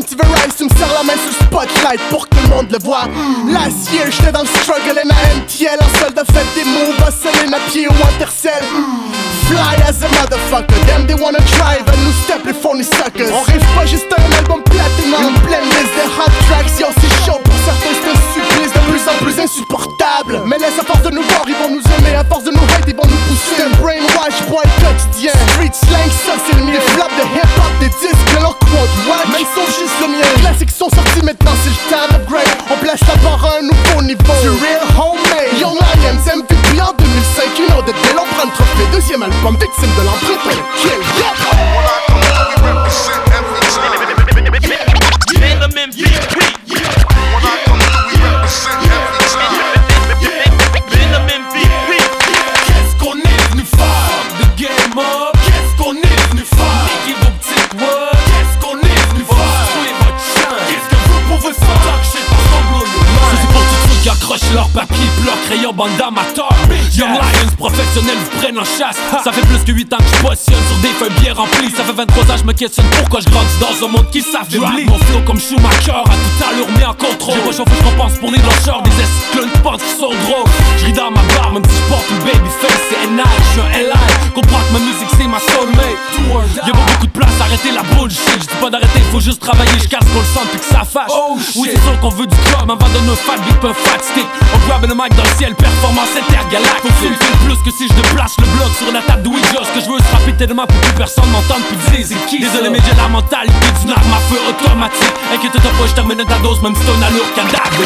tu veux rise, tu me serres la main sur le spotlight pour que tout le monde le voit. Last year, j'étais dans le struggle and I MTL. En solde fait des moves, à Céline à pied ou Intercell. Fly as a motherfucker, them they wanna try, but nous step les phony suckers. On rêve pas juste un album platinum, une pleine liste de hot tracks. Yo, c'est chaud pour certains, c'est un supplice de plus en plus insupportable. Mais laisse à force de nous voir, ils vont nous aimer, à force de nous hate, ils vont nous pousser. C'est un brainwash, boy, quotidien. Street slang, ça c'est le mien. Des flaps de hip-hop, des disques que leur quote wack. Mais ils sont juste le mien. Les classiques sont sortis, maintenant c'est le temps d'upgrade. On place la barre à un nouveau niveau. Du real homemade. Young Lions, MVP en 2005, you know the deal. On prend le trophée, deuxième album, victime de l'empreinte, on le kill. Accroche leur papier, bloc, crayon, bande d'amateurs. Young Lions professionnels vous prennent en chasse. Ça fait plus que 8 ans que je positionne sur des feuilles bien remplies. Ça fait 23 ans je me questionne pourquoi je grandis dans un monde qui savent drive. Mon flow comme Schumacher, à tout à l'heure mis en contrôle. J'ai pas chauffé, je compense pour les blancheurs. Des esclons qui pensent qu'ils sont drôles. Je ris dans ma barre même si je porte une baby face. C'est NI, je suis un LI. Comprends que ma musique c'est ma soulmate. Y'a pas beaucoup de place, arrêtez la bullshit. Je dis pas d'arrêter, faut juste travailler. Je casse qu'on le sent puis que ça fâche. Oui c'est sûr qu'on veut du club avant de nos fat beat, peu fat stick. On grab le mic dans le ciel, performance intergalactique. Faut que tu me filmes plus que si je déplace le bloc sur la table de Ouija. Ce que je veux c'est rapper tellement pour que personne m'entende puis dire c'est qui. Désolé mais j'ai la mentalité d'une arme à feu automatique. Inquiète-toi pas, je termine ta dose même si t'as une allure cadavre.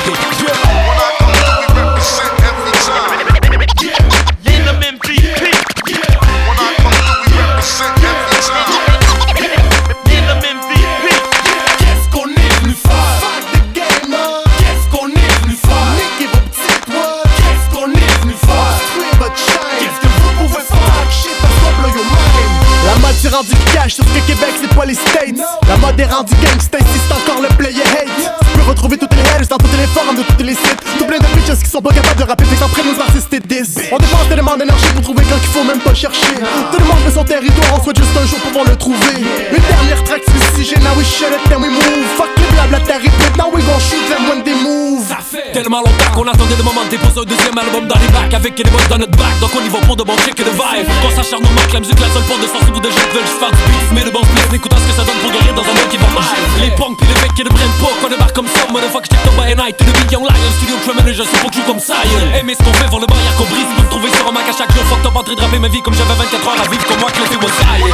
C'est rendu cash, sauf que Québec c'est pas les States. La mode est rendue gangsta, c'est encore le player hate. Tu peux retrouver toutes les haters dans toutes les forums de tous les sites. Tout plein de bitches qui sont pas capables de rapper, fait qu'après nos artistes et 10. On dépense tellement d'énergie pour trouver quand qu'il faut même pas chercher. Tout le monde veut son territoire, on souhaite juste un jour pouvoir le trouver. Une dernière track suicide, now we shut it, then we move. Fuck les blabla, t'as répète, now we gon' shoot them when they move. Ça fait tellement longtemps qu'on attendait le moment de déposer un deuxième album dans les bacs. Avec des boys dans notre bac, donc on y va pour de bons check et de vibe. Qu'on s'acharne au max, la musique la seule porte de sens ou de jeux veulent juste faire du beat. Mais le bon split, écoutant ce que ça donne pour guérir dans un monde qui va mal. Les punks pis les mecs qui ne prennent pas, qu'on débarque comme ça. Motherfuck, j't'ai tombé à night, to the big Young Lions, studio criminal, je sais pas que joue comme ça. Aimer ce qu'on fait, voir le barrière qu'on brise. Peut me trouver sur un Mac à chaque jour. Fuck, t'as pas en train de rapper ma vie comme j'avais 24 heures à vivre comme moi que l'effet was dying.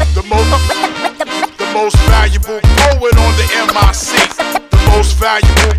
Most valuable poet on the MIC. The most valuable